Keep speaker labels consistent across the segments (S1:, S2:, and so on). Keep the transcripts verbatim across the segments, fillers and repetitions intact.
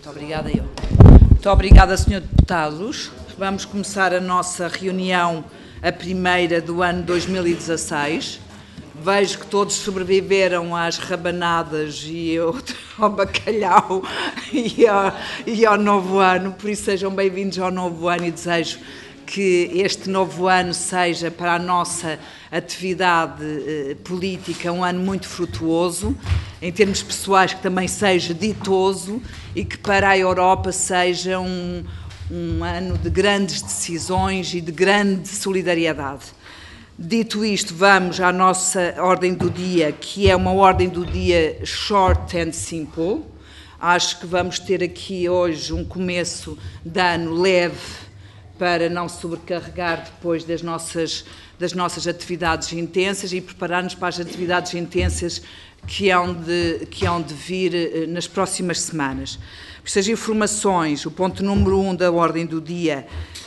S1: Muito obrigada, eu. Muito obrigada, senhores Deputados. Vamos começar a nossa reunião, a primeira do ano dois mil e dezasseis. Vejo que todos sobreviveram às rabanadas e ao bacalhau e ao, e ao novo ano, por isso sejam bem-vindos ao novo ano e desejo que este novo ano seja para a nossa atividade eh, política um ano muito frutuoso, em termos pessoais que também seja ditoso e que para a Europa seja um, um ano de grandes decisões e de grande solidariedade. Dito isto, vamos à nossa ordem do dia, que é uma ordem do dia short and simple. Acho que vamos ter aqui hoje um começo de ano leve para não sobrecarregar depois das nossas, das nossas atividades intensas e preparar-nos para as atividades intensas que hão de, que hão de vir nas próximas semanas. Estas informações, o ponto número um da ordem do dia,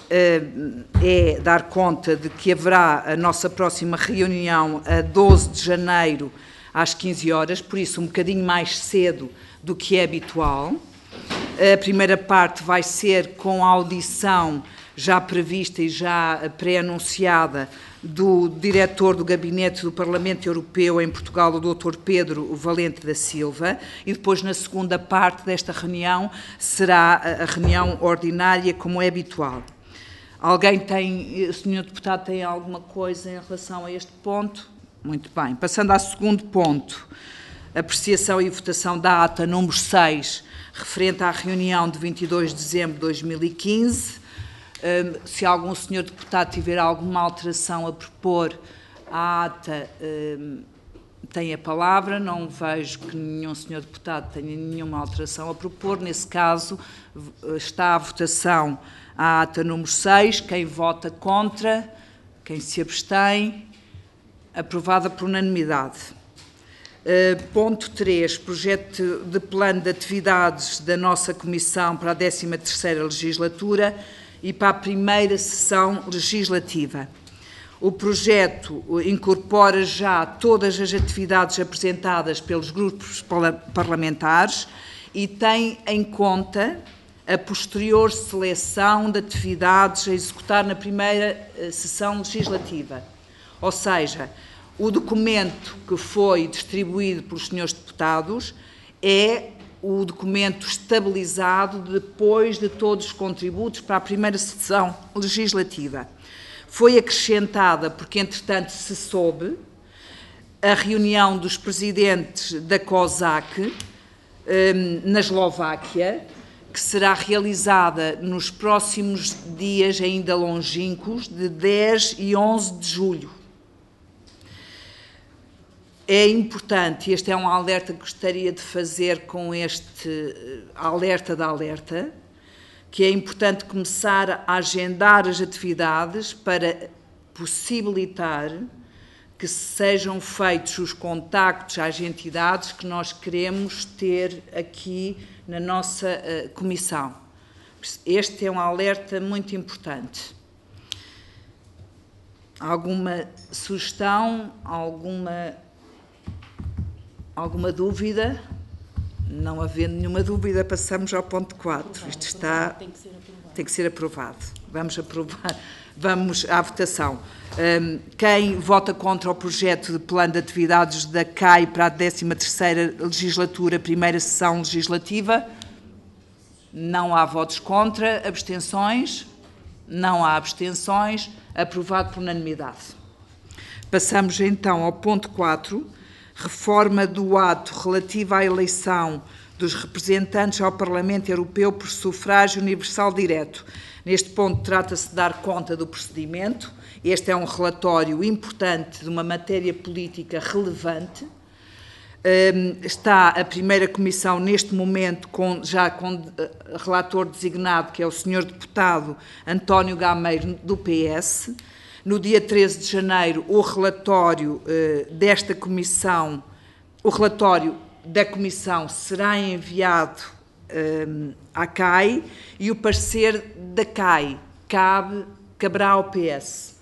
S1: é dar conta de que haverá a nossa próxima reunião a doze de janeiro às quinze horas, por isso um bocadinho mais cedo do que é habitual. A primeira parte vai ser com a audição já prevista e já pré-anunciada do diretor do Gabinete do Parlamento Europeu em Portugal, o doutor Pedro Valente da Silva, e depois na segunda parte desta reunião será a reunião ordinária como é habitual. Alguém tem, o senhor Deputado tem alguma coisa em relação a este ponto? Muito bem. Passando ao segundo ponto, apreciação e votação da ata número seis, referente à reunião de vinte e dois de dezembro de dois mil e quinze. Um, se algum senhor Deputado tiver alguma alteração a propor à ata, um, tem a palavra. Não vejo que nenhum senhor Deputado tenha nenhuma alteração a propor. Nesse caso, está à votação a ata número seis, quem vota contra, quem se abstém, aprovada por unanimidade. Uh, ponto três, projeto de plano de atividades da nossa Comissão para a décima terceira legislatura e para a primeira sessão legislativa. O projeto incorpora já todas as atividades apresentadas pelos grupos parlamentares e tem em conta a posterior seleção de atividades a executar na primeira sessão legislativa. Ou seja, o documento que foi distribuído pelos senhores deputados é o documento estabilizado depois de todos os contributos para a primeira sessão legislativa. Foi acrescentada, porque entretanto se soube, a reunião dos presidentes da COSAC na Eslováquia, que será realizada nos próximos dias ainda longínquos, de dez e onze de julho. É importante, este é um alerta que gostaria de fazer com este alerta da alerta, que é importante começar a agendar as atividades para possibilitar que sejam feitos os contactos às entidades que nós queremos ter aqui na nossa uh, comissão. Este é um alerta muito importante. Alguma sugestão, alguma, alguma dúvida? Não havendo nenhuma dúvida, passamos ao ponto quatro. Isto está... Tem que ser aprovado. Tem que ser aprovado. Vamos aprovar. Vamos à votação. Um, quem vota contra o projeto de plano de atividades da C A I para a décima terceira legislatura, primeira sessão legislativa? Não há votos contra. Abstenções? Não há abstenções. Aprovado por unanimidade. Passamos então ao ponto quatro, reforma do ato relativo à eleição dos representantes ao Parlamento Europeu por sufrágio universal direto. Neste ponto trata-se de dar conta do procedimento. Este é um relatório importante de uma matéria política relevante. Um, está a primeira comissão neste momento com, já com uh, relator designado, que é o senhor deputado António Gameiro, do P S. No dia treze de janeiro, o relatório uh, desta comissão, o relatório da comissão será enviado um, à C A I e o parecer da C A I cabe, caberá ao P S.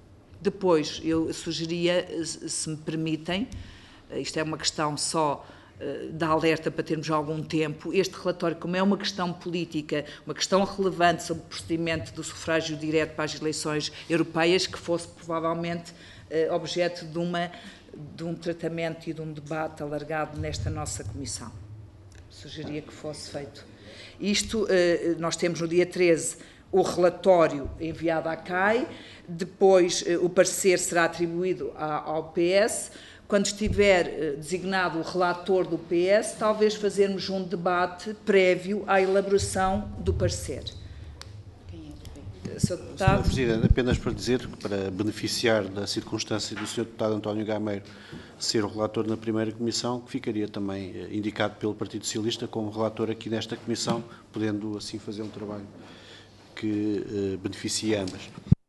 S1: Depois, eu sugeria, se me permitem, isto é uma questão só dá alerta para termos algum tempo. Este relatório, como é uma questão política, uma questão relevante sobre o procedimento do sufrágio direto para as eleições europeias, que fosse provavelmente objeto de, uma, de um tratamento e de um debate alargado nesta nossa comissão. Sugeria que fosse feito. Isto, nós temos no dia treze o relatório enviado à C A I, depois o parecer será atribuído ao P S. Quando estiver designado o relator do P S, talvez fazermos um debate prévio à elaboração do parecer. senhor Deputado.
S2: senhora Presidente, apenas para dizer que, para beneficiar da circunstância do senhor Deputado António Gameiro ser o relator na primeira comissão, que ficaria também indicado pelo Partido Socialista como relator aqui nesta comissão, podendo assim fazer um trabalho que eh, beneficie ambas.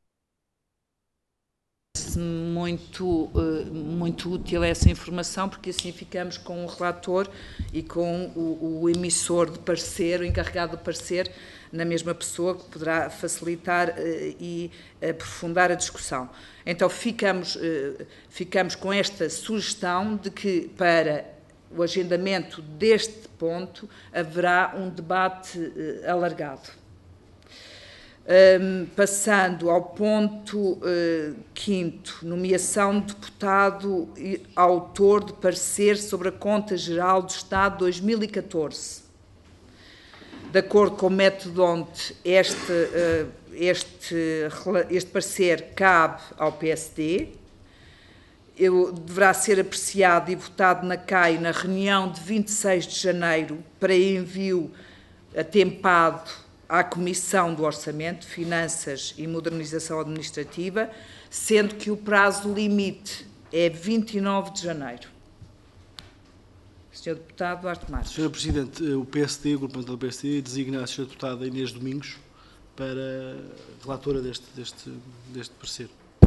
S1: Muito, muito útil essa informação, porque assim ficamos com o relator e com o, o emissor de parecer, o encarregado de parecer, na mesma pessoa, que poderá facilitar e aprofundar a discussão. Então ficamos, ficamos com esta sugestão de que, para o agendamento deste ponto, haverá um debate alargado. Um, passando ao ponto uh, quinto, nomeação de deputado e autor de parecer sobre a Conta Geral do Estado dois mil e catorze. De acordo com o método onde este, uh, este, este parecer cabe ao P S D, eu, deverá ser apreciado e votado na C A I na reunião de vinte e seis de janeiro para envio atempado à Comissão do Orçamento, Finanças e Modernização Administrativa, sendo que o prazo limite é vinte e nove de janeiro. senhor Deputado Duarte Marques.
S3: senhora Presidente, o P S D, o Grupo Parlamentar do P S D, designa a senhora Deputada Inês Domingos para relatora deste, deste, deste parecer.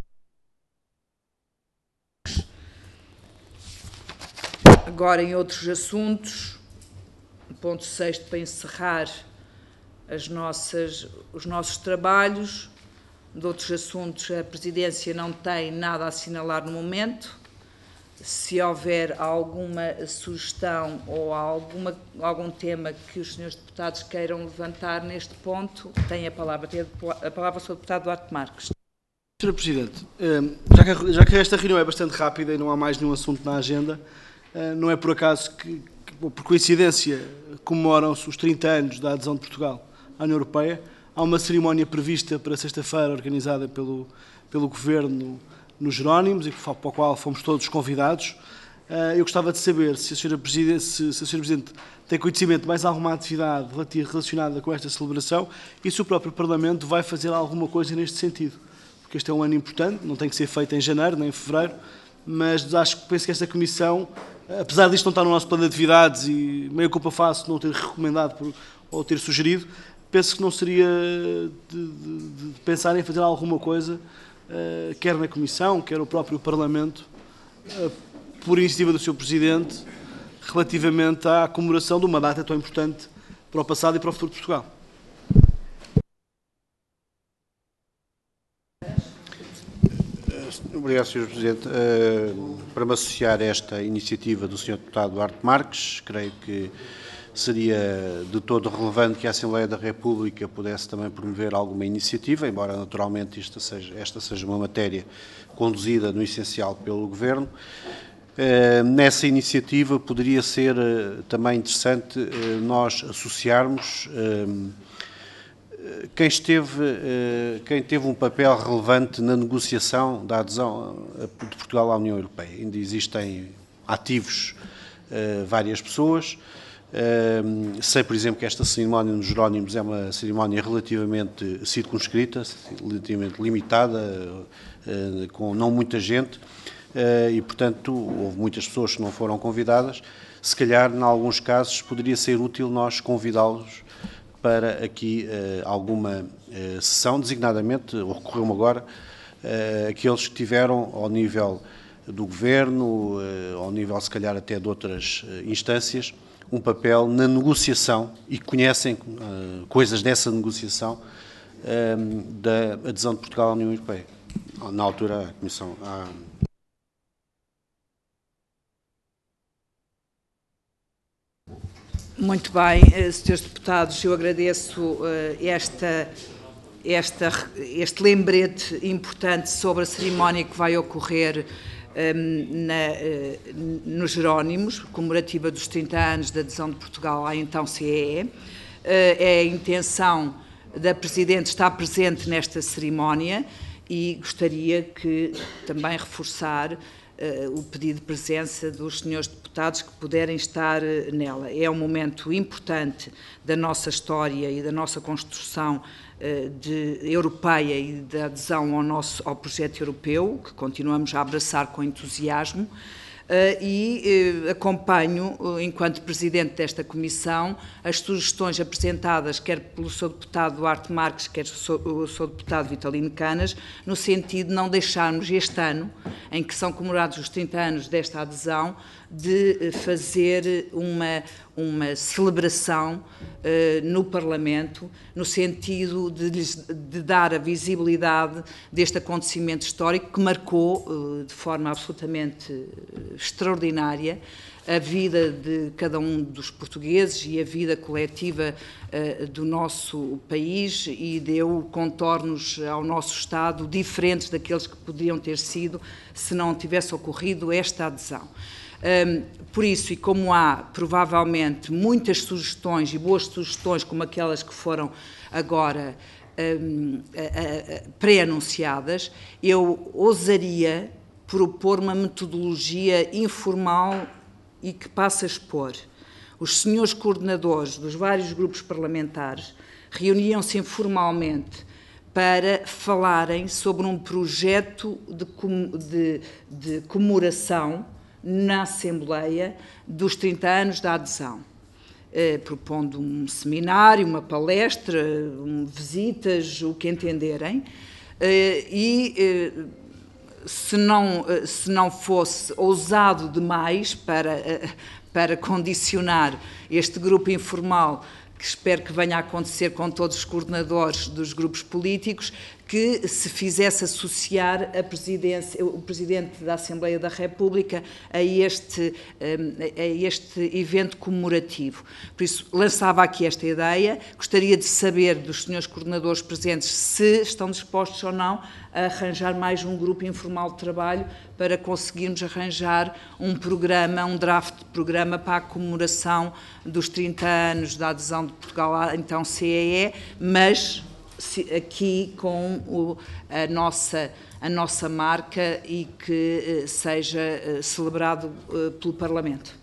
S1: Agora, em outros assuntos, ponto sexto, para encerrar As nossas, os nossos trabalhos. De outros assuntos, a Presidência não tem nada a assinalar no momento. Se houver alguma sugestão ou alguma, algum tema que os senhores deputados queiram levantar neste ponto, tem a palavra. Tem a palavra o senhor Deputado Duarte Marques.
S3: senhora Presidente, já que, já que esta reunião é bastante rápida e não há mais nenhum assunto na agenda, não é por acaso que, que por coincidência, comemoram-se os trinta anos da adesão de Portugal à União Europeia. Há uma cerimónia prevista para sexta-feira, organizada pelo, pelo Governo nos Jerónimos, e para a qual fomos todos convidados. Eu gostava de saber se a senhora Presidente, se, se a senhora Presidente tem conhecimento de mais alguma atividade relacionada com esta celebração e se o próprio Parlamento vai fazer alguma coisa neste sentido. Porque este é um ano importante, não tem que ser feito em janeiro nem em fevereiro, mas acho que penso que esta Comissão, apesar disto não estar no nosso plano de atividades e meio culpa faço não ter recomendado por, ou ter sugerido, penso que não seria de, de, de pensar em fazer alguma coisa, uh, quer na Comissão, quer o próprio Parlamento, uh, por iniciativa do senhor Presidente, relativamente à comemoração de uma data tão importante para o passado e para o futuro de Portugal.
S2: Obrigado, senhor Presidente. Uh, para me associar a esta iniciativa do senhor Deputado Duarte Marques, creio que seria de todo relevante que a Assembleia da República pudesse também promover alguma iniciativa, embora naturalmente esta seja, esta seja uma matéria conduzida no essencial pelo Governo. Uh, nessa iniciativa poderia ser uh, também interessante uh, nós associarmos uh, quem, esteve, uh, quem teve um papel relevante na negociação da adesão de Portugal à União Europeia. Ainda existem ativos uh, várias pessoas. Uh, sei, por exemplo, que esta cerimónia nos Jerónimos é uma cerimónia relativamente circunscrita, relativamente limitada, uh, com não muita gente, uh, e, portanto, houve muitas pessoas que não foram convidadas. Se calhar, em alguns casos, poderia ser útil nós convidá-los para aqui uh, alguma uh, sessão, designadamente, ocorreu-me agora, uh, aqueles que tiveram ao nível do Governo, uh, ao nível, se calhar, até de outras uh, instâncias, um papel na negociação e conhecem uh, coisas dessa negociação uh, da adesão de Portugal à União Europeia. Na altura, a Comissão... A...
S1: Muito bem, senhores deputados, eu agradeço esta, esta, este lembrete importante sobre a cerimónia que vai ocorrer um, na, nos Jerónimos, comemorativa dos trinta anos da adesão de Portugal à então C E E. É a intenção da Presidente estar presente nesta cerimónia e gostaria que também reforçar Uh, o pedido de presença dos senhores deputados que puderem estar uh, nela. É um momento importante da nossa história e da nossa construção uh, de, europeia e da adesão ao, nosso, ao projeto europeu, que continuamos a abraçar com entusiasmo, Uh, e uh, acompanho, uh, enquanto Presidente desta Comissão, as sugestões apresentadas quer pelo seu deputado Duarte Marques, quer pelo seu deputado Vitalino Canas, no sentido de não deixarmos este ano, em que são comemorados os trinta anos desta adesão, de uh, fazer uma, uma celebração uh, no Parlamento, no sentido de, de dar a visibilidade deste acontecimento histórico que marcou uh, de forma absolutamente uh, extraordinária a vida de cada um dos portugueses e a vida coletiva uh, do nosso país e deu contornos ao nosso Estado diferentes daqueles que poderiam ter sido se não tivesse ocorrido esta adesão. Um, por isso, e como há provavelmente muitas sugestões e boas sugestões como aquelas que foram agora um, pré-anunciadas, eu ousaria propor uma metodologia informal e que passa a expor. Os senhores coordenadores dos vários grupos parlamentares reuniam-se informalmente para falarem sobre um projeto de, de, de comemoração na Assembleia dos trinta anos da adesão, eh, propondo um seminário, uma palestra, um, visitas, o que entenderem, eh, e eh, se, não, se não fosse ousado demais para, eh, para condicionar este grupo informal, que espero que venha a acontecer com todos os coordenadores dos grupos políticos, que se fizesse associar a presidência, o Presidente da Assembleia da República a este, a este evento comemorativo. Por isso, lançava aqui esta ideia, gostaria de saber dos senhores coordenadores presentes se estão dispostos ou não a arranjar mais um grupo informal de trabalho para conseguirmos arranjar um programa, um draft de programa para a comemoração dos trinta anos da adesão de Portugal à então C E E, mas aqui com o, a, nossa, a nossa marca e que uh, seja uh, celebrado uh, pelo Parlamento.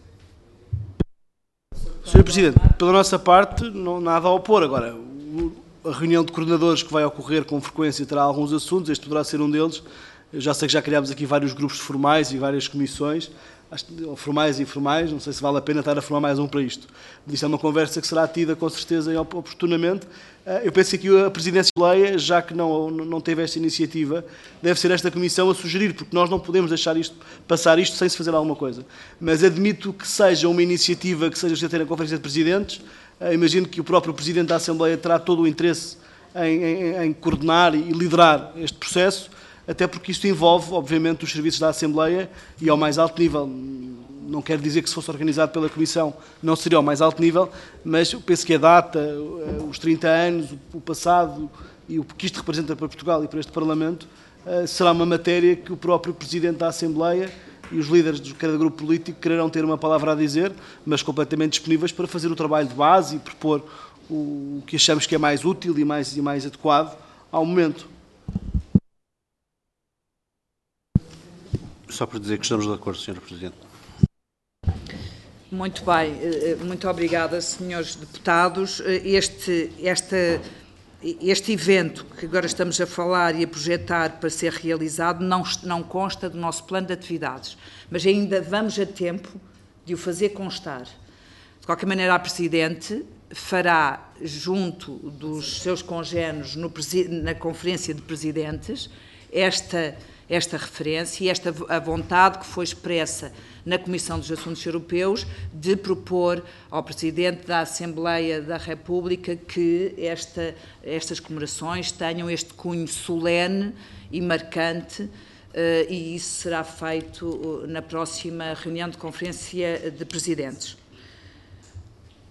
S3: senhor Presidente, pela nossa parte, não nada a opor. Agora, a reunião de coordenadores que vai ocorrer com frequência terá alguns assuntos, este poderá ser um deles. Eu já sei que já criámos aqui vários grupos formais e várias comissões, formais e informais, não sei se vale a pena estar a formar mais um para isto. Isto é uma conversa que será tida com certeza e oportunamente. Eu penso que a Presidência da Assembleia, já que não, não teve esta iniciativa, deve ser esta Comissão a sugerir, porque nós não podemos deixar isto, passar isto sem se fazer alguma coisa. Mas admito que seja uma iniciativa que seja ter a Conferência de Presidentes. Imagino que o próprio Presidente da Assembleia terá todo o interesse em, em, em coordenar e liderar este processo, até porque isto envolve, obviamente, os serviços da Assembleia e ao mais alto nível. Não quero dizer que se fosse organizado pela Comissão não seria ao mais alto nível, mas eu penso que a data, os trinta anos, o passado e o que isto representa para Portugal e para este Parlamento, será uma matéria que o próprio Presidente da Assembleia e os líderes de cada grupo político quererão ter uma palavra a dizer, mas completamente disponíveis para fazer o trabalho de base e propor o que achamos que é mais útil e mais, e mais adequado ao momento.
S2: Só para dizer que estamos de acordo, senhor Presidente.
S1: Muito bem, muito obrigada, senhores deputados. Este, este, este evento que agora estamos a falar e a projetar para ser realizado não, não consta do nosso plano de atividades, mas ainda vamos a tempo de o fazer constar. De qualquer maneira, a Presidente fará, junto dos seus congéneres no, na Conferência de Presidentes, esta, esta referência e esta a vontade que foi expressa na Comissão dos Assuntos Europeus de propor ao Presidente da Assembleia da República que esta, estas comemorações tenham este cunho solene e marcante, uh, e isso será feito na próxima reunião de Conferência de Presidentes.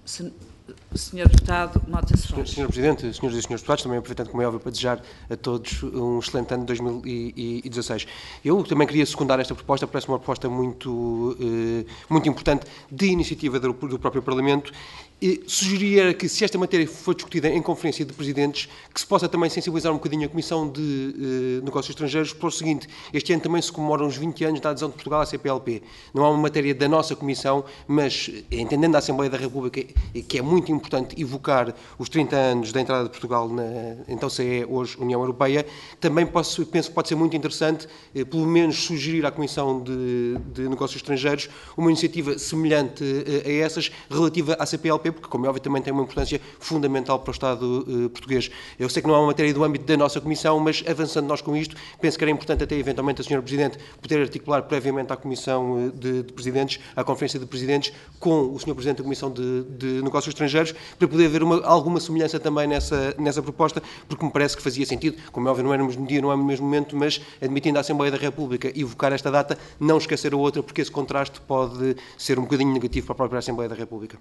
S1: senhor Deputado Mota Soares.
S4: senhor Presidente, senhoras e senhores deputados, também aproveitando, como é óbvio, para desejar a todos um excelente ano de dois mil e dezasseis. Eu também queria secundar esta proposta, parece uma proposta muito, eh, muito importante de iniciativa do, do próprio Parlamento. E sugeria que, se esta matéria for discutida em Conferência de Presidentes, que se possa também sensibilizar um bocadinho a Comissão de eh, Negócios Estrangeiros para o seguinte: este ano também se comemoram os vinte anos da adesão de Portugal à C P L P. Não é uma matéria da nossa Comissão, mas, entendendo a Assembleia da República que é muito importante evocar os trinta anos da entrada de Portugal na, então se é hoje União Europeia, também posso, penso que pode ser muito interessante, eh, pelo menos sugerir à Comissão de, de Negócios Estrangeiros uma iniciativa semelhante eh, a essas, relativa à C P L P, porque, como é óbvio, também tem uma importância fundamental para o Estado uh, português. Eu sei que não é uma matéria do âmbito da nossa Comissão, mas, avançando nós com isto, penso que era importante até, eventualmente, a senhora Presidente poder articular previamente à Comissão de, de Presidentes, à Conferência de Presidentes, com o senhor Presidente da Comissão de, de Negócios Estrangeiros, para poder haver uma, alguma semelhança também nessa, nessa proposta, porque me parece que fazia sentido, como é óbvio, não é no mesmo dia, não é no mesmo momento, mas, admitindo a Assembleia da República evocar esta data, não esquecer a outra, porque esse contraste pode ser um bocadinho negativo para a própria Assembleia da República.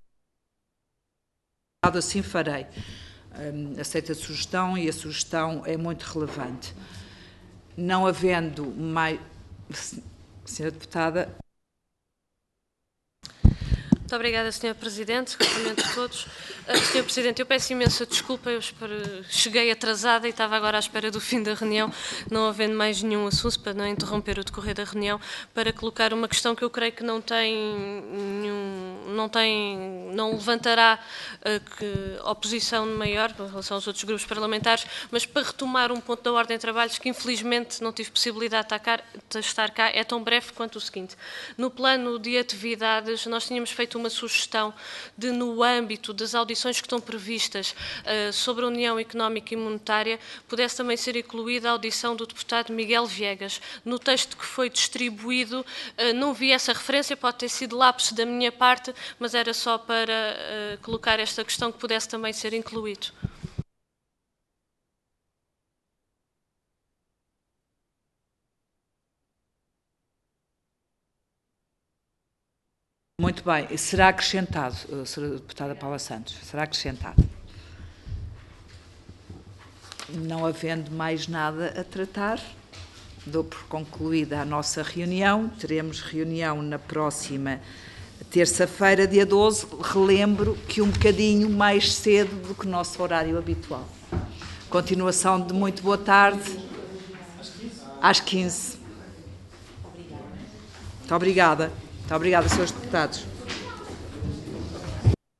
S1: Assim farei. Um, aceito a sugestão e a sugestão é muito relevante. Não havendo mais... Senhora Deputada...
S5: Muito obrigada, senhor Presidente. Cumprimento a todos. Uh, senhor Presidente, eu peço imensa desculpa, eu espero, cheguei atrasada e estava agora à espera do fim da reunião, não havendo mais nenhum assunto, para não interromper o decorrer da reunião, para colocar uma questão que eu creio que não tem nenhum, não tem, não levantará uh, que, oposição maior em relação aos outros grupos parlamentares, mas para retomar um ponto da ordem de trabalhos que infelizmente não tive possibilidade de estar cá, é tão breve quanto o seguinte. No plano de atividades, nós tínhamos feito uma sugestão de, no âmbito das audições que estão previstas uh, sobre a União Económica e Monetária, pudesse também ser incluída a audição do deputado Miguel Viegas. No texto que foi distribuído, uh, não vi essa referência, pode ter sido lapso da minha parte, mas era só para uh, colocar esta questão que pudesse também ser incluído.
S1: Muito bem. Será acrescentado, senhora Deputada Paula Santos, será acrescentado. Não havendo mais nada a tratar, dou por concluída a nossa reunião. Teremos reunião na próxima terça-feira, dia doze. Relembro que um bocadinho mais cedo do que o nosso horário habitual. Continuação de muito boa tarde. Às quinze. Muito obrigada. Muito obrigada, senhores deputados.